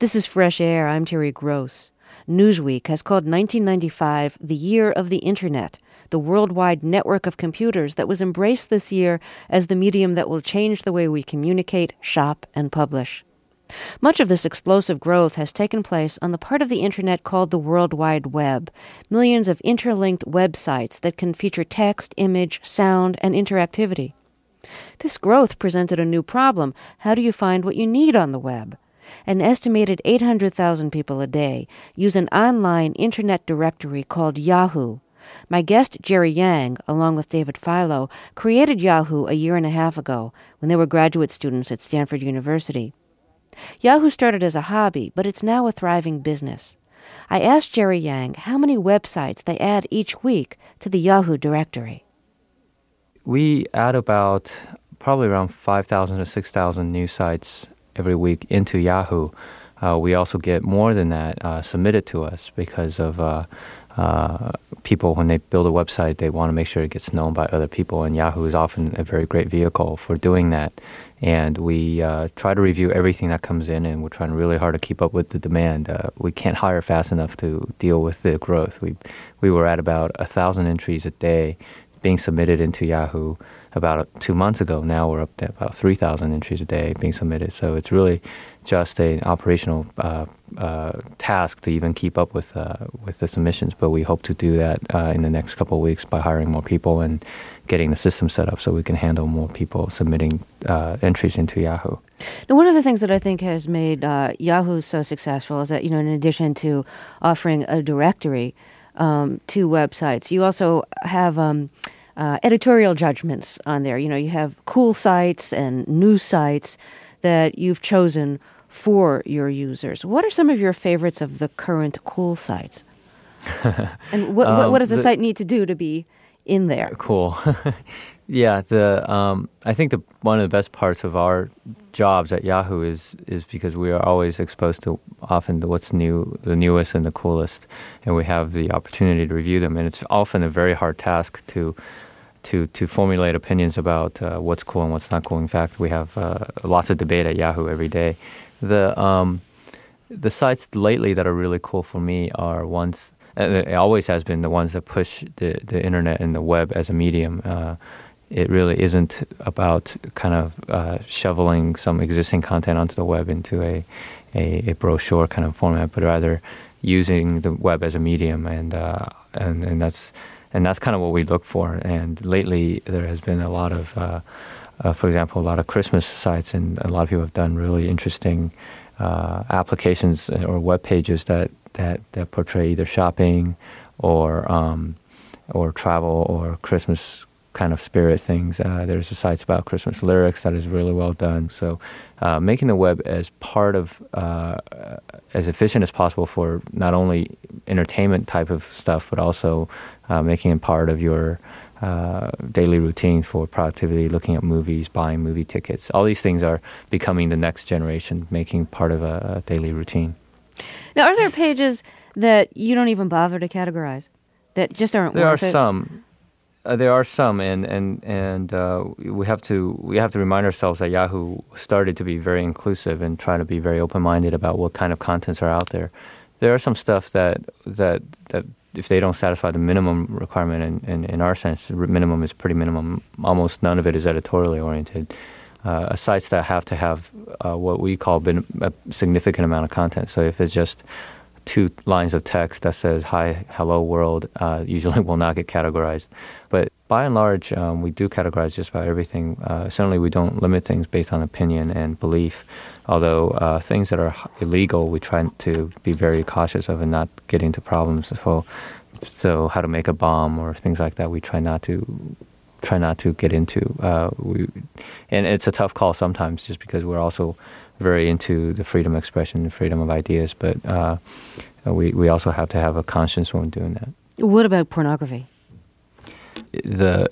This is Fresh Air. I'm Terry Gross. Newsweek has called 1995 the year of the Internet, the worldwide network of computers that was embraced this year as the medium that will change the way we communicate, shop, and publish. Much of this explosive growth has taken place on the part of the Internet called the World Wide Web, millions of interlinked websites that can feature text, image, sound, and interactivity. This growth presented a new problem. How do you find what you need on the web? An estimated 800,000 people a day use an online Internet directory called Yahoo. My guest, Jerry Yang, along with David Filo, created Yahoo a year and a half ago when they were graduate students at Stanford University. Yahoo started as a hobby, but it's now a thriving business. I asked Jerry Yang how many websites they add each week to the Yahoo directory. We add about probably around 5,000 to 6,000 new sites every week into Yahoo. We also get more than that submitted to us because of people, when they build a website, they want to make sure it gets known by other people, and Yahoo is often a very great vehicle for doing that. And we try to review everything that comes in, and we're trying really hard to keep up with the demand. We can't hire fast enough to deal with the growth. We were at about 1,000 entries a day being submitted into Yahoo about 2 months ago. Now we're up to about 3,000 entries a day being submitted. So it's really just an operational task to even keep up with the submissions. But we hope to do that in the next couple of weeks by hiring more people and getting the system set up so we can handle more people submitting entries into Yahoo. Now, one of the things that I think has made Yahoo so successful is that, in addition to offering a directory to websites, you also have editorial judgments on there. You have cool sites and news sites that you've chosen for your users. What are some of your favorites of the current cool sites? And what does a site need to do to be in there? Cool. Yeah, I think one of the best parts of our jobs at Yahoo is because we are always exposed to often what's new, the newest and the coolest, and we have the opportunity to review them. And it's often a very hard task to formulate opinions about what's cool and what's not cool. In fact, we have lots of debate at Yahoo every day. The sites lately that are really cool for me are ones, and it always has been, the ones that push the internet and the web as a medium. It really isn't about kind of shoveling some existing content onto the web into a brochure kind of format, but rather using the web as a medium, and that's kind of what we look for. And lately, there has been a lot of, for example, a lot of Christmas sites, and a lot of people have done really interesting applications or web pages that portray either shopping or travel or Christmas kind of spirit things. There's a site about Christmas lyrics that is really well done. So making the web as part of, as efficient as possible for not only entertainment type of stuff, but also making it part of your daily routine for productivity, looking at movies, buying movie tickets. All these things are becoming the next generation, making part of a daily routine. Now, are there pages that you don't even bother to categorize, that just aren't worth it? There are some, and we have to remind ourselves that Yahoo started to be very inclusive and try to be very open-minded about what kind of contents are out there. There are some stuff that if they don't satisfy the minimum requirement, and in our sense, minimum is pretty minimum. Almost none of it is editorially oriented. Sites that have to have what we call a significant amount of content. So if it's just 2 lines of text that says, "Hi, hello, world," usually will not get categorized. But by and large, we do categorize just about everything. Certainly, we don't limit things based on opinion and belief, although things that are illegal, we try to be very cautious of and not get into problems. So how to make a bomb or things like that, we try not to get into. And it's a tough call sometimes just because we're also very into the freedom of expression, the freedom of ideas, but we also have to have a conscience when doing that. What about pornography? The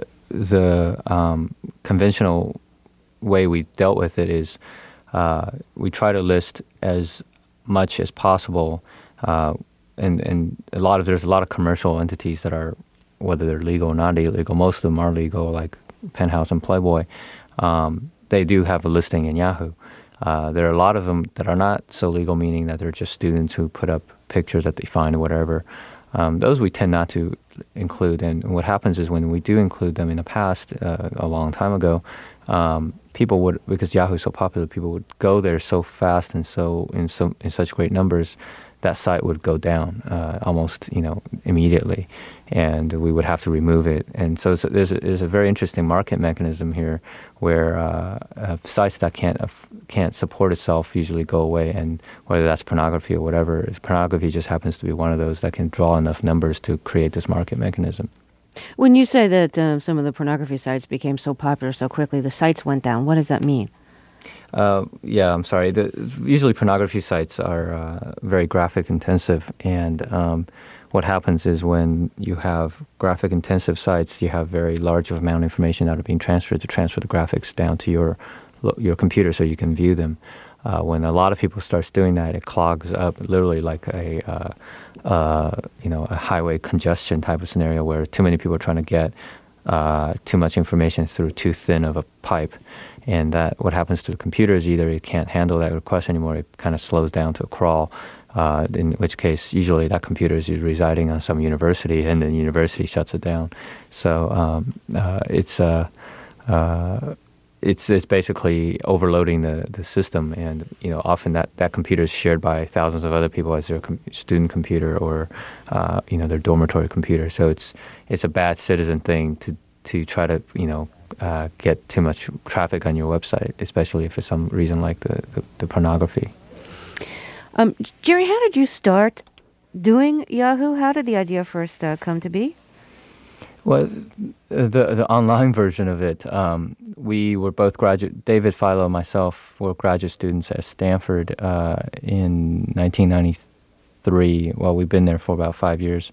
conventional way we dealt with it is we try to list as much as possible, and there's a lot of commercial entities that are, whether they're legal or not illegal, most of them are legal, like Penthouse and Playboy. They do have a listing in Yahoo. There are a lot of them that are not so legal, meaning that they're just students who put up pictures that they find or whatever. Those we tend not to include. And what happens is when we do include them in the past, a long time ago, people would, because Yahoo is so popular, people would go there so fast and in such great numbers, that site would go down almost immediately, and we would have to remove it. And so there's a very interesting market mechanism here, where sites that can't support itself usually go away, and whether that's pornography or whatever, pornography just happens to be one of those that can draw enough numbers to create this market mechanism. When you say that some of the pornography sites became so popular so quickly, the sites went down, what does that mean? Yeah, I'm sorry. Usually pornography sites are very graphic intensive, and what happens is when you have graphic intensive sites, you have very large amount of information that are being transferred to transfer the graphics down to your computer so you can view them. When a lot of people starts doing that, it clogs up, literally like a highway congestion type of scenario where too many people are trying to get too much information through too thin of a pipe. And that what happens to the computer is either it can't handle that request anymore, it kind of slows down to a crawl, in which case usually that computer is residing on some university, and then the university shuts it down. So it's basically overloading the system, and often that computer is shared by thousands of other people as their student computer or their dormitory computer. So it's a bad citizen thing to try to get too much traffic on your website, especially if for some reason like the pornography. Jerry, how did you start doing Yahoo? How did the idea first come to be? Well, the online version of it, we were both David Philo and myself were graduate students at Stanford in 1993. Well, we've been there for about 5 years.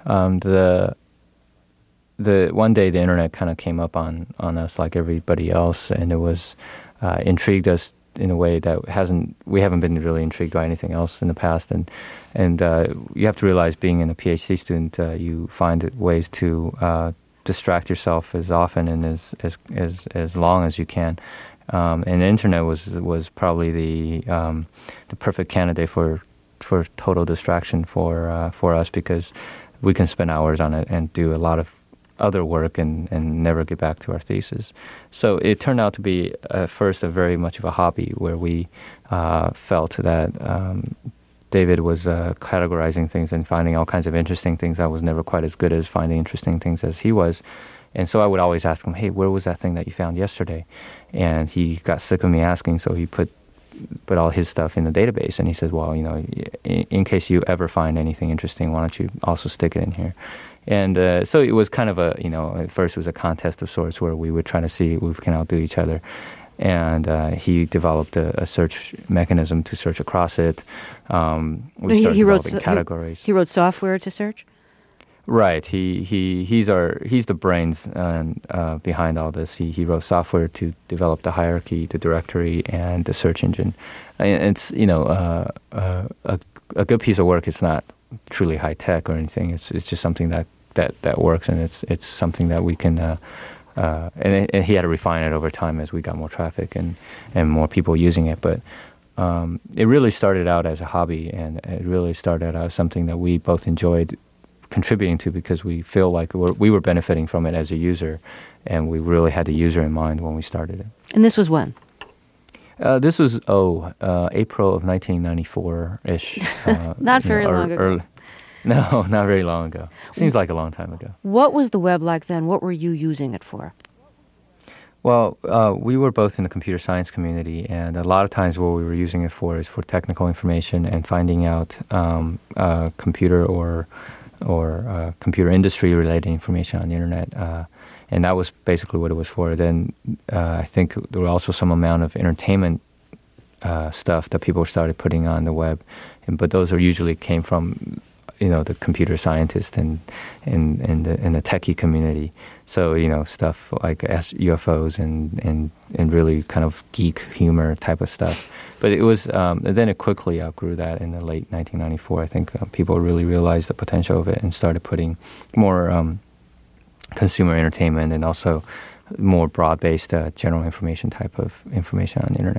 The one day the internet kind of came up on us like everybody else, and it was intrigued us in a way that we haven't been really intrigued by anything else in the past. And you have to realize, being a PhD student, you find ways to distract yourself as often and as long as you can. And the internet was probably the perfect candidate for total distraction for us, because we can spend hours on it and do a lot of other work and never get back to our thesis. So it turned out to be at first a very much of a hobby, where we felt that David was categorizing things and finding all kinds of interesting things. I was never quite as good as finding interesting things as he was. And so I would always ask him, hey, where was that thing that you found yesterday? And he got sick of me asking, so he put all his stuff in the database. And he said, well, in case you ever find anything interesting, why don't you also stick it in here? And so it was kind of at first it was a contest of sorts, where we would try to see who can outdo each other. And he developed a search mechanism to search across it. We started developing categories. He wrote software to search? Right. He's the brains behind all this. He wrote software to develop the hierarchy, the directory, and the search engine. And it's a good piece of work. It's not truly high tech or anything. It's just something that works, and it's something that we can. And he had to refine it over time as we got more traffic and more people using it. But it really started out as a hobby, and it really started out as something that we both enjoyed contributing to, because we feel like we were benefiting from it as a user, and we really had the user in mind when we started it. And this was when? This was April of 1994-ish. Not very long ago. No, not very long ago. Seems like a long time ago. What was the web like then? What were you using it for? Well, we were both in the computer science community, and a lot of times what we were using it for is for technical information and finding out computer or computer industry related information on the internet. And that was basically what it was for. Then I think there were also some amount of entertainment stuff that people started putting on the web, but those usually came from the computer scientists and the techie community. So stuff like UFOs and really kind of geek humor type of stuff. But it was then it quickly outgrew that in the late 1994. I think people really realized the potential of it and started putting more consumer entertainment and also more broad-based general information type of information on the internet.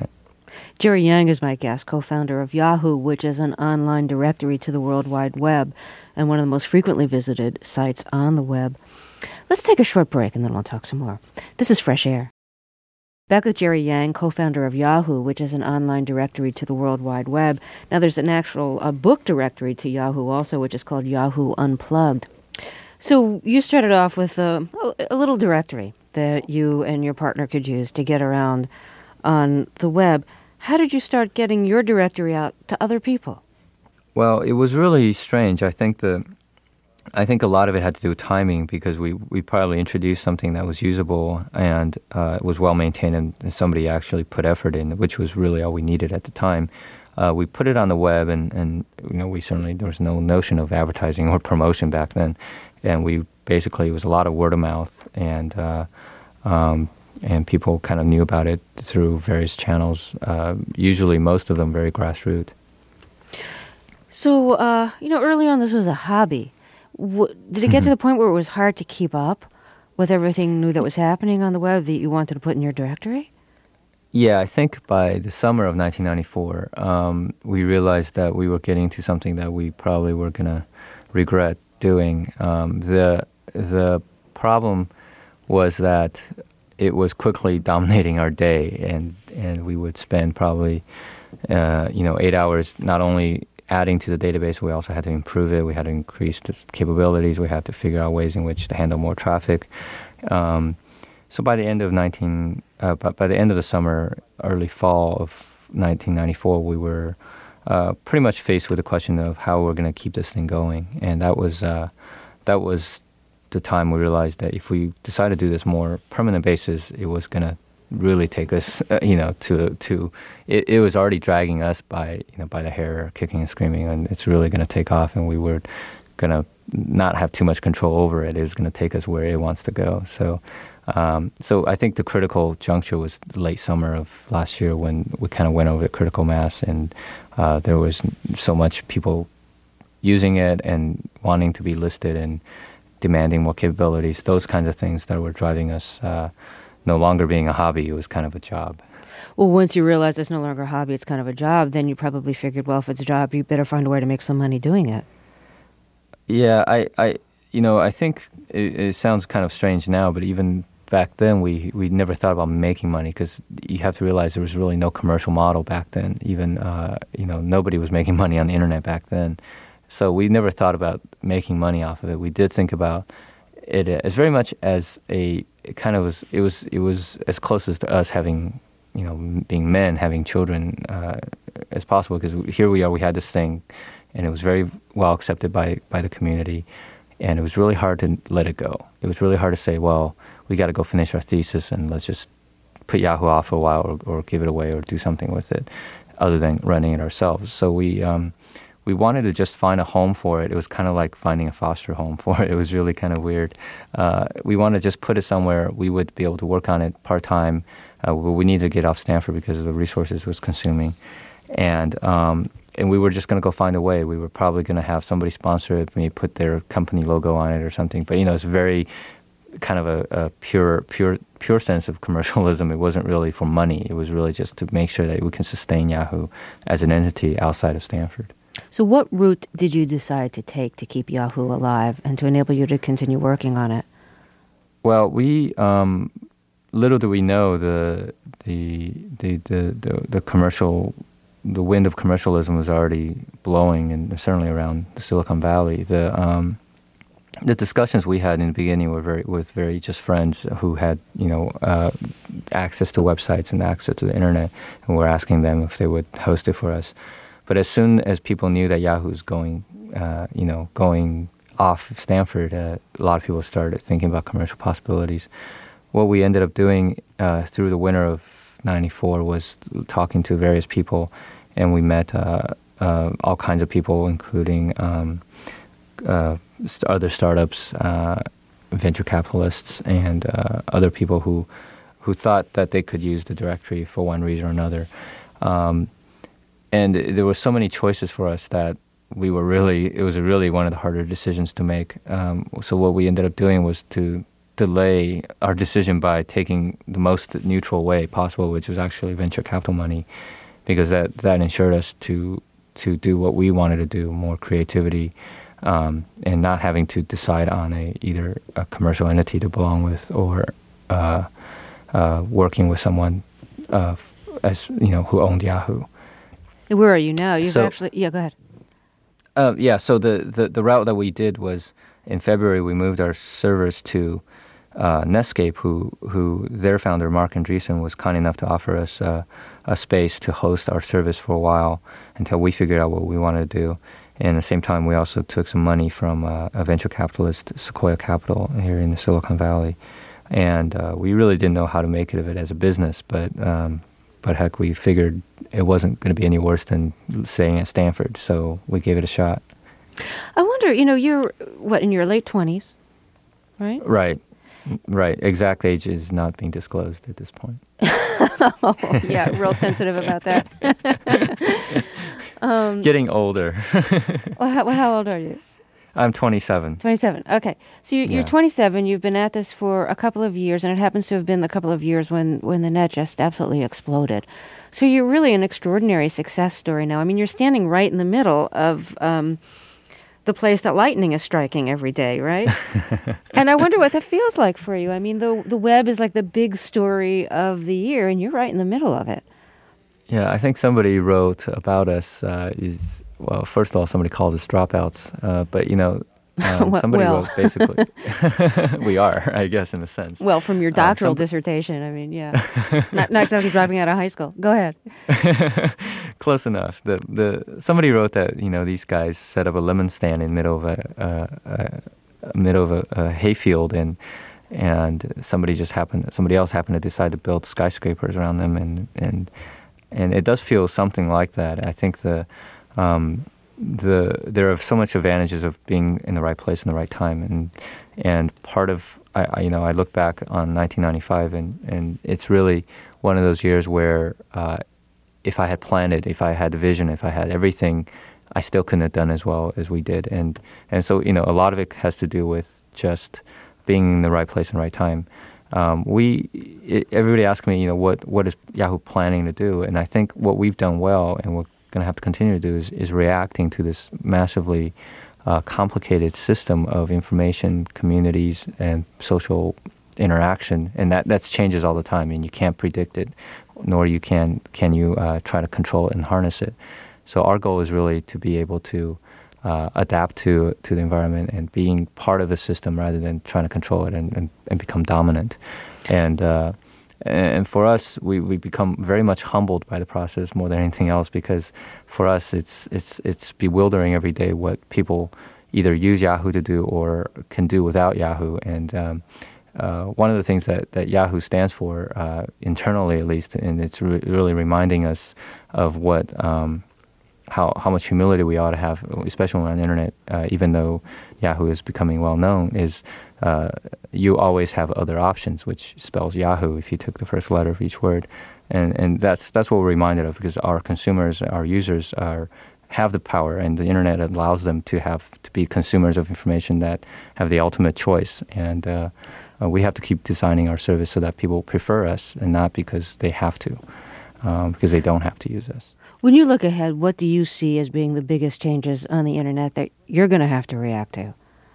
Jerry Yang is my guest, co-founder of Yahoo, which is an online directory to the World Wide Web and one of the most frequently visited sites on the web. Let's take a short break and then we'll talk some more. This is Fresh Air. Back with Jerry Yang, co-founder of Yahoo, which is an online directory to the World Wide Web. Now there's an actual book directory to Yahoo also, which is called Yahoo Unplugged. So you started off with a little directory that you and your partner could use to get around on the web. How did you start getting your directory out to other people? Well, it was really strange. I think a lot of it had to do with timing because we probably introduced something that was usable and was well maintained and somebody actually put effort in, which was really all we needed at the time. We put it on the web and we certainly, there was no notion of advertising or promotion back then. And we basically, it was a lot of word of mouth and people kind of knew about it through various channels, usually most of them very grassroots. So, early on this was a hobby. Did it get to the point where it was hard to keep up with everything new that was happening on the web that you wanted to put in your directory? Yeah, I think by the summer of 1994, we realized that we were getting to something that we probably were going to regret doing. The problem was that it was quickly dominating our day, and we would spend probably 8 hours not only adding to the database, we also had to improve it. We had to increase its capabilities. We had to figure out ways in which to handle more traffic. So by the end of by the end of the summer, early fall of 1994, we were pretty much faced with the question of how we're going to keep this thing going, and that was the time we realized that if we decide to do this more permanent basis, it was going to really take us, to it was already dragging us by the hair, kicking and screaming, and it's really going to take off, and we were going to not have too much control over it. It's going to take us where it wants to go. So I think the critical juncture was late summer of last year when we kind of went over the critical mass, and there was so much people using it and wanting to be listed and demanding more capabilities, those kinds of things that were driving us no longer being a hobby. It was kind of a job. Well, once you realize it's no longer a hobby, it's kind of a job, then you probably figured, well, if it's a job, you better find a way to make some money doing it. Yeah, I think it sounds kind of strange now, but even back then we never thought about making money because you have to realize there was really no commercial model back then. Even, nobody was making money on the internet back then. So we never thought about making money off of it. We did think about it as very much as it was as close as to us having, being men, having children as possible, because here we are, we had this thing, and it was very well accepted by the community, and it was really hard to let it go. It was really hard to say, well, we got to go finish our thesis and let's just put Yahoo off for a while or give it away or do something with it other than running it ourselves. So we wanted to just find a home for it. It was kind of like finding a foster home for it. It was really kind of weird. We wanted to just put it somewhere we would be able to work on it part-time. We needed to get off Stanford because of the resources it was consuming. And we were just going to go find a way. We were probably going to have somebody sponsor it, maybe put their company logo on it or something. But, it's very kind of a pure sense of commercialism. It wasn't really for money. It was really just to make sure that we can sustain Yahoo as an entity outside of Stanford. So what route did you decide to take to keep Yahoo alive and to enable you to continue working on it? Well, we little do we know the commercial, the wind of commercialism was already blowing, and certainly around the Silicon Valley. The discussions we had in the beginning were with just friends who had access to websites and access to the internet, and we're asking them if they would host it for us. But as soon as people knew that Yahoo's going off Stanford, a lot of people started thinking about commercial possibilities. What we ended up doing through the winter of '94 was talking to various people, and we met all kinds of people, including other startups, venture capitalists, and other people who thought that they could use the directory for one reason or another. And there were so many choices for us that it was really one of the harder decisions to make. So what we ended up doing was to delay our decision by taking the most neutral way possible, which was actually venture capital money. because that ensured us to do what we wanted to do, more creativity, and not having to decide on either a commercial entity to belong with or working with someone as who owned Yahoo. Where are you now? You've So- actually, yeah, go ahead. So the route that we did was in February we moved our servers to Netscape, who their founder Mark Andreessen was kind enough to offer us a space to host our service for a while until we figured out what we wanted to do. And at the same time, we also took some money from a venture capitalist, Sequoia Capital, here in the Silicon Valley. And we really didn't know how to make it of it as a business, but heck, we figured it wasn't going to be any worse than staying at Stanford, so we gave it a shot. I wonder, you're, in your late 20s, right? Right. Exact age is not being disclosed at this point. Oh, yeah, real sensitive about that. Getting older. Well, how old are you? I'm 27. 27. Okay. So you're Yeah. 27. You've been at this for a couple of years, and it happens to have been the couple of years when the net just absolutely exploded. So you're really an extraordinary success story now. I mean, you're standing right in the middle of the place that lightning is striking every day, right? And I wonder what that feels like for you. I mean, the web is like the big story of the year, and you're right in the middle of it. Yeah, I think somebody wrote about us. Well, first of all, somebody called us dropouts, but somebody Well. wrote basically. We are, I guess, in a sense. Well, from your doctoral some- dissertation, I mean, yeah. not exactly dropping out of high school. Go ahead. Close enough. Somebody wrote that these guys set up a lemon stand in the middle of a hayfield, and somebody else happened to decide to build skyscrapers around them, and it does feel something like that. I think there are so much advantages of being in the right place in the right time, and part of I look back on 1995, and it's really one of those years where if I had planned it, if I had the vision, if I had everything, I still couldn't have done as well as we did, and so a lot of it has to do with just being in the right place in the right time. Everybody asks me, what is Yahoo planning to do? And I think what we've done well, and we're going to have to continue to do, is reacting to this massively complicated system of information, communities, and social interaction. And that changes all the time, and you can't predict it, nor can you try to control it and harness it. So our goal is really to be able to adapt to the environment and being part of the system rather than trying to control it and become dominant. And for us, we become very much humbled by the process more than anything else, because for us it's bewildering every day what people either use Yahoo to do or can do without Yahoo. And one of the things that Yahoo stands for internally, at least, and it's really reminding us of what how much humility we ought to have, especially on the internet, even though Yahoo is becoming well known, is you always have other options, which spells Yahoo if you took the first letter of each word. And that's what we're reminded of, because our consumers, our users have the power, and the internet allows them to be consumers of information that have the ultimate choice. And we have to keep designing our service so that people prefer us, and not because they have to, because they don't have to use us. When you look ahead, what do you see as being the biggest changes on the internet that you're going to have to react to?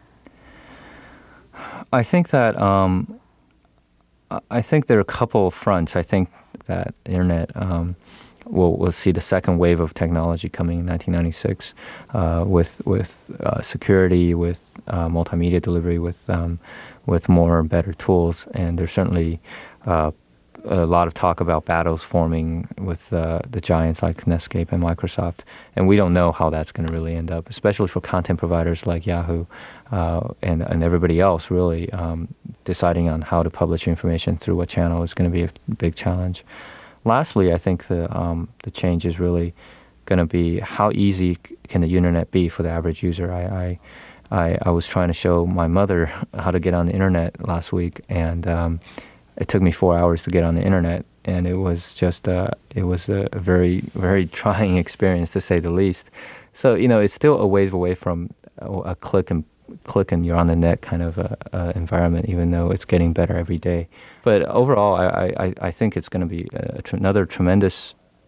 I think that there are a couple of fronts. I think that the internet we'll see the second wave of technology coming in 1996 with security, with multimedia delivery, with more and better tools. And there's certainly a lot of talk about battles forming with the giants like Netscape and Microsoft, and we don't know how that's going to really end up, especially for content providers like Yahoo and everybody else. Really, deciding on how to publish information through what channel is going to be a big challenge. Lastly, I think the change is really going to be how easy can the internet be for the average user. I was trying to show my mother how to get on the internet last week, and it took me 4 hours to get on the internet, and it was just a very, very trying experience, to say the least. So it's still a ways away from a click and you're on the net kind of environment, even though it's getting better every day. But overall, I think it's going to be another tremendous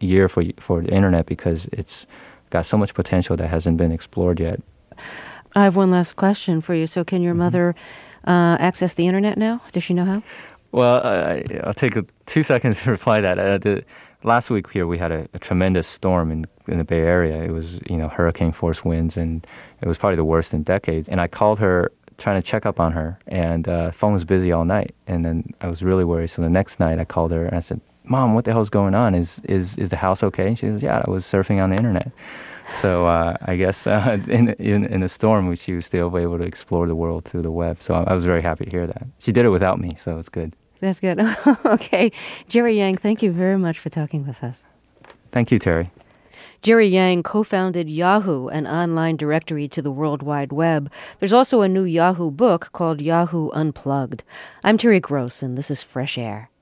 year for the internet because it's got so much potential that hasn't been explored yet. I have one last question for you. So can your mother access the internet now? Does she know how? Well, I'll take 2 seconds to reply that. Last week here we had a tremendous storm in the Bay Area. It was, hurricane force winds, and it was probably the worst in decades. And I called her trying to check up on her, and the phone was busy all night. And then I was really worried. So the next night I called her and I said, "Mom, what the hell's going on? Is the house okay?" And she goes, "Yeah, I was surfing on the internet." So I guess in a storm, she was still able to explore the world through the web. So I was very happy to hear that. She did it without me, so it's good. That's good. Okay. Jerry Yang, thank you very much for talking with us. Thank you, Terry. Jerry Yang co-founded Yahoo, an online directory to the World Wide Web. There's also a new Yahoo book called Yahoo Unplugged. I'm Terry Gross, and this is Fresh Air.